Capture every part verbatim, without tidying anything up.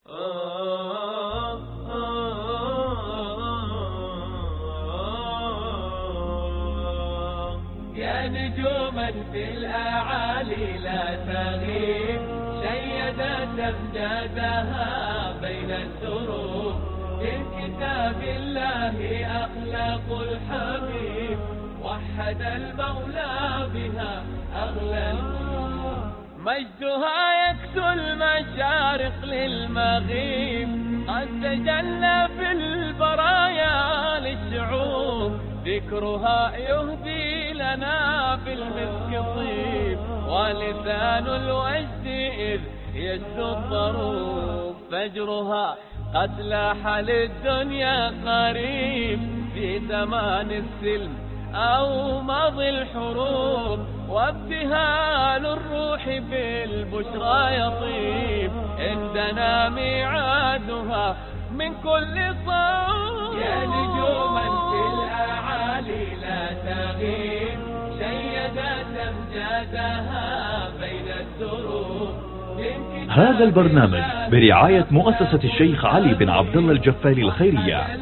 يا نجوما في الأعالي لا تغيب، شيدت أمجادها بين الدروب، من كتاب الله أخلاق الحبيب، وحد المولى بها أغلى القلوب. مجدها يكسو المشارق للمغيب، قد تجلى في البرايا للشعوب، ذكرها يهدي لنا في المسك طيب، ولسان الوجد إذ يسدو الضروب. فجرها قد لاح للدنيا قريب، في زمان السلم أو ماضي الحروب، وابتهال الروح بالبشرى يطيب، عندنا ميعادها من كل صوب. يا نجوما في الأعالي لا تغيب، شيدت أمجادها بين الدروب. هذا البرنامج برعاية مؤسسة الشيخ علي بن عبد الله الجفالي الخيرية.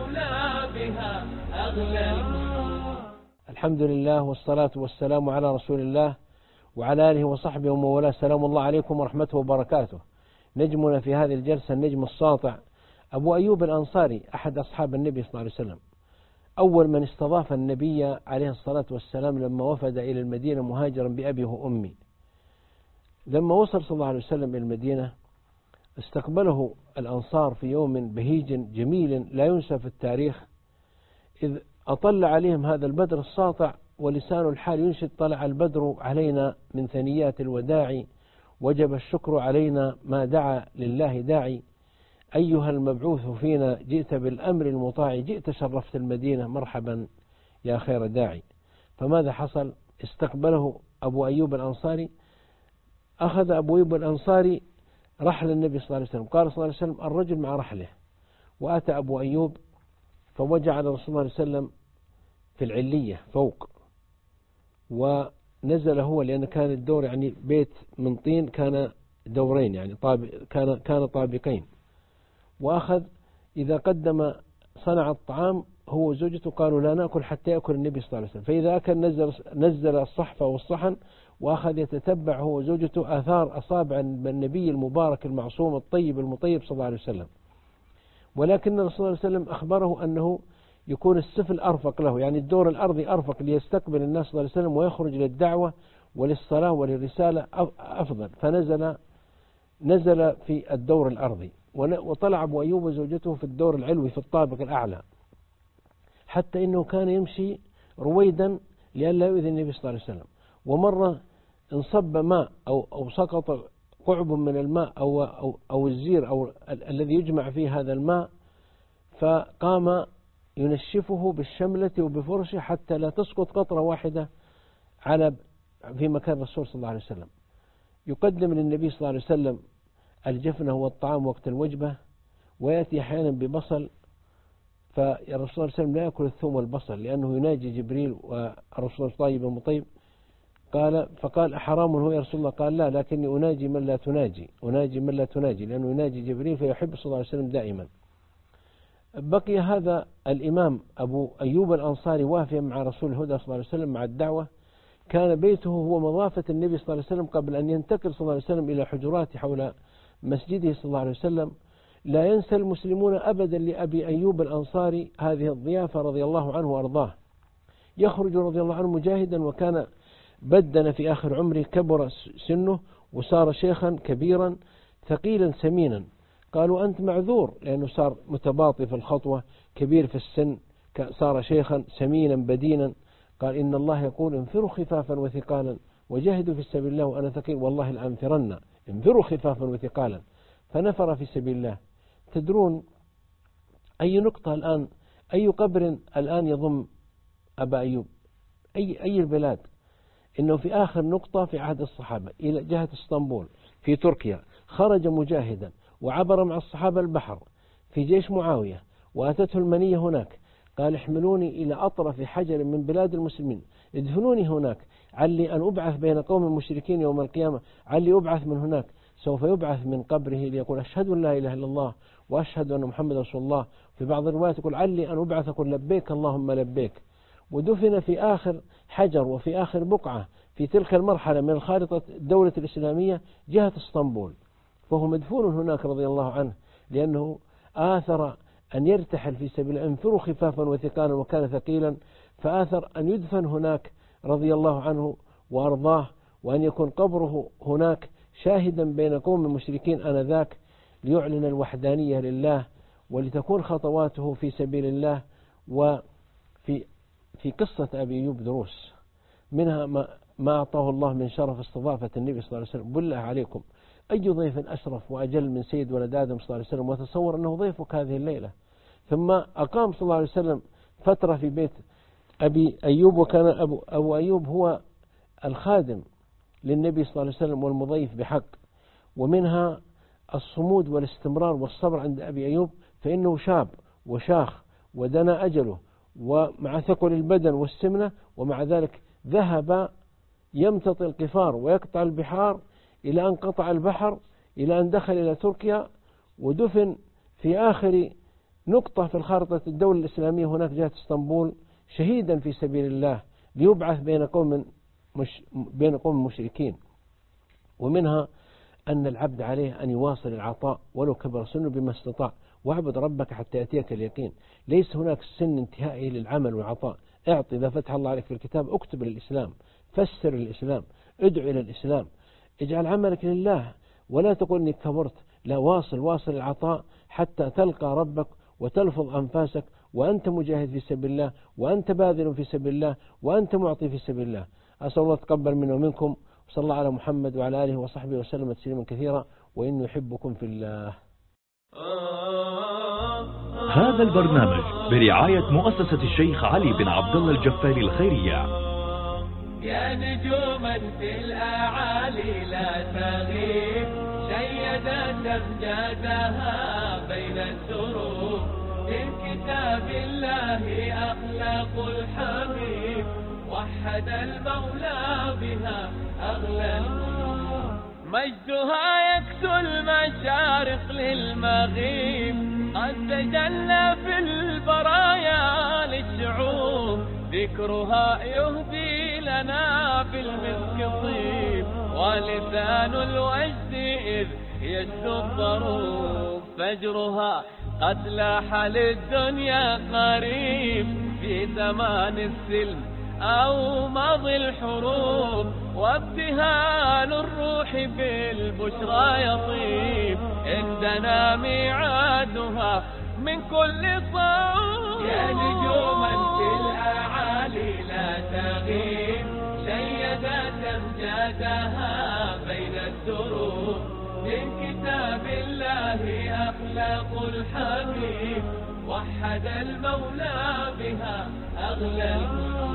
الحمد لله والصلاة والسلام على رسول الله وعلى آله وصحبه ومن والاه. سلام الله عليكم ورحمته وبركاته. نجمنا في هذه الجلسة النجم الساطع أبو أيوب الأنصاري، أحد أصحاب النبي صلى الله عليه وسلم، أول من استضاف النبي عليه الصلاة والسلام لما وفد إلى المدينة مهاجرا بأبيه وأمي. لما وصل صلى الله عليه وسلم إلى المدينة استقبله الأنصار في يوم بهيج جميل لا ينسى في التاريخ، إذ أطل عليهم هذا البدر الساطع، ولسان الحال ينشد: طلع البدر علينا من ثنيات الوداع، وجب الشكر علينا ما دعا لله داعي، أيها المبعوث فينا جئت بالأمر المطاع، جئت شرفت المدينة مرحبا يا خير داعي. فماذا حصل؟ استقبله أبو أيوب الأنصاري، أخذ أبو أيوب الأنصاري رحل النبي صلى الله عليه وسلم، قال صلى الله عليه وسلم: الرجل مع رحله. وأتى أبو أيوب فوجع على رسول الله صلى الله عليه وسلم في العلية فوق، ونزل هو، لأن كان الدور يعني بيت من طين، كان دورين يعني طاب كان كان طابقين. وأخذ إذا قدم صنع الطعام هو وزوجته، قالوا لا نأكل حتى يأكل النبي صلى الله عليه وسلم، فإذا أكل نزل نزل الصحفة والصحن، وأخذ يتتبع هو وزوجته آثار أصابع النبي المبارك المعصوم الطيب المطيب صلى الله عليه وسلم. ولكن الرسول صلى الله عليه وسلم أخبره أنه يكون السفل أرفق له، يعني الدور الأرضي أرفق ليستقبل الناس صلى الله عليه وسلم ويخرج للدعوة وللصلاة وللرسالة أفضل، فنزل نزل في الدور الأرضي، وطلع أبو أيوب وزوجته في الدور العلوي في الطابق الأعلى، حتى إنه كان يمشي رويدا لئلا يؤذي النبي صلى الله عليه وسلم. ومرة انصب ماء أو أو سقط قعب من الماء أو أو أو الزير أو ال الذي يجمع فيه هذا الماء، فقام ينشفه بالشملة وبفرشه حتى لا تسقط قطرة واحدة على في مكان الرسول صلى الله عليه وسلم. يقدم للنبي صلى الله عليه وسلم الجفنة والطعام وقت الوجبة، ويأتي أحيانا ببصل، فالرسول صلى الله عليه وسلم لا يأكل الثوم والبصل لأنه يناجي جبريل والرسول طيب مطيب. قال فقال: أحرام هو يا رسول الله؟ قال: لا، لكني أناجي من لا تناجي، أناجي من لا تناجي، لأنه يناجي جبريل فيحب صلى الله عليه وسلم دائما. بقي هذا الإمام أبو أيوب الأنصاري وافيا مع رسول الهدى صلى الله عليه وسلم مع الدعوة. كان بيته هو مضافة النبي صلى الله عليه وسلم قبل أن ينتقل صلى الله عليه وسلم إلى حجرات حول مسجده صلى الله عليه وسلم. لا ينسى المسلمون أبدا لأبي أيوب الأنصاري هذه الضيافة رضي الله عنه وأرضاه. يخرج رضي الله عنه مجاهدا، وكان بدن في آخر عمره، كبر سنه وصار شيخا كبيرا ثقيلا سمينا. قالوا: أنت معذور، لأنه صار متباطئ في الخطوة، كبير في السن، صار شيخا سمينا بدينا. قال: إن الله يقول: انفروا خفافا وثقالا وجاهدوا في سبيل الله وأنا ثقيل، والله لأنفرن، انفروا خفافا وثقالا. فنفر في سبيل الله. تدرون أي نقطة الآن، أي قبر الآن يضم أبا أيوب؟ أي أي البلاد؟ إنه في آخر نقطة في عهد الصحابة إلى جهة اسطنبول في تركيا، خرج مجاهدا وعبر مع الصحابة البحر في جيش معاوية، وأتته المنية هناك. قال: احملوني إلى أطرف حجر من بلاد المسلمين، ادفنوني هناك، علي أن أبعث بين قوم المشركين يوم القيامة، علي أبعث من هناك، سوف يبعث من قبره ليقول أشهد أن لا إله إلا الله وأشهد أن محمد رسول الله. في بعض الروايات يقول علي أن أبعث أقول لبيك اللهم لبيك. ودفن في آخر حجر وفي آخر بقعة في تلك المرحلة من خارطة الدولة الإسلامية جهة اسطنبول، فهو مدفون هناك رضي الله عنه، لأنه آثر أن يرتحل في سبيل انفروا خفافا وثقالا وكان ثقيلا، فآثر أن يدفن هناك رضي الله عنه وأرضاه، وأن يكون قبره هناك شاهدا بين قوم المشركين آنذاك ليعلن الوحدانية لله ولتكون خطواته في سبيل الله. وفي في قصة أبي أيوب دروس، منها ما, ما أعطاه الله من شرف استضافة النبي صلى الله عليه وسلم. بالله عليكم أي ضيف أشرف وأجل من سيد ولد آدم صلى الله عليه وسلم، وتصور أنه ضيفك هذه الليلة. ثم أقام صلى الله عليه وسلم فترة في بيت أبي أيوب، وكان أبو, أبو أيوب هو الخادم للنبي صلى الله عليه وسلم والمضيف بحق. ومنها الصمود والاستمرار والصبر عند أبي أيوب، فإنه شاب وشاخ ودنا أجله ومع ثقل البدن والسمنة، ومع ذلك ذهب يمتطي القفار ويقطع البحار إلى أن قطع البحر، إلى أن دخل إلى تركيا ودفن في آخر نقطة في الخارطة الدولة الإسلامية هناك جهة اسطنبول شهيدا في سبيل الله ليبعث بين قوم مش بين قوم مشركين. ومنها أن العبد عليه أن يواصل العطاء ولو كبر سنه بما استطاع، واعبد ربك حتى يأتيك اليقين. ليس هناك سن انتهائي للعمل والعطاء. اعطي إذا فتح الله عليك في الكتاب، اكتب للإسلام، فسر الإسلام، ادعو إلى الإسلام، اجعل عملك لله، ولا تقول إني كبرت. لا، واصل واصل العطاء حتى تلقى ربك وتلفظ أنفاسك وأنت مجاهد في سبيل الله، وأنت باذل في سبيل الله، وأنت معطي في سبيل الله. أسأل الله تقبل منا ومنكم، وصلى الله على محمد وعلى آله وصحبه وسلم تسليما كثيرا، وإنه يحبكم في الله. هذا البرنامج برعاية مؤسسة الشيخ علي بن عبد الله الجفالي الخيرية. يا نجوما في الأعالي لا تغيب، شيدت أمجادها بين الدروب، من كتاب الله أخلاق الحبيب، وحد المولى بها أغلى القلوب، مجدها يكسو المشارق للمغيب، قد تجلى في البرايا للشعوب، ذكرها يهدي لنا في المسك طيب، ولسان الوجد إذ يشدو الضروب، فجرها قد لاح للدنيا قريب، في زمان السلم أو ماضي الحروب، وابتهال الروح بالبشرى يطيب، عندنا ميعادها من كل صوب. يا نجوما في الأعالي لا تغيب، شيدت أمجادها بين الدروب، من كتاب الله أخلاق الحبيب، وحد المولى بها أغلى القلوب.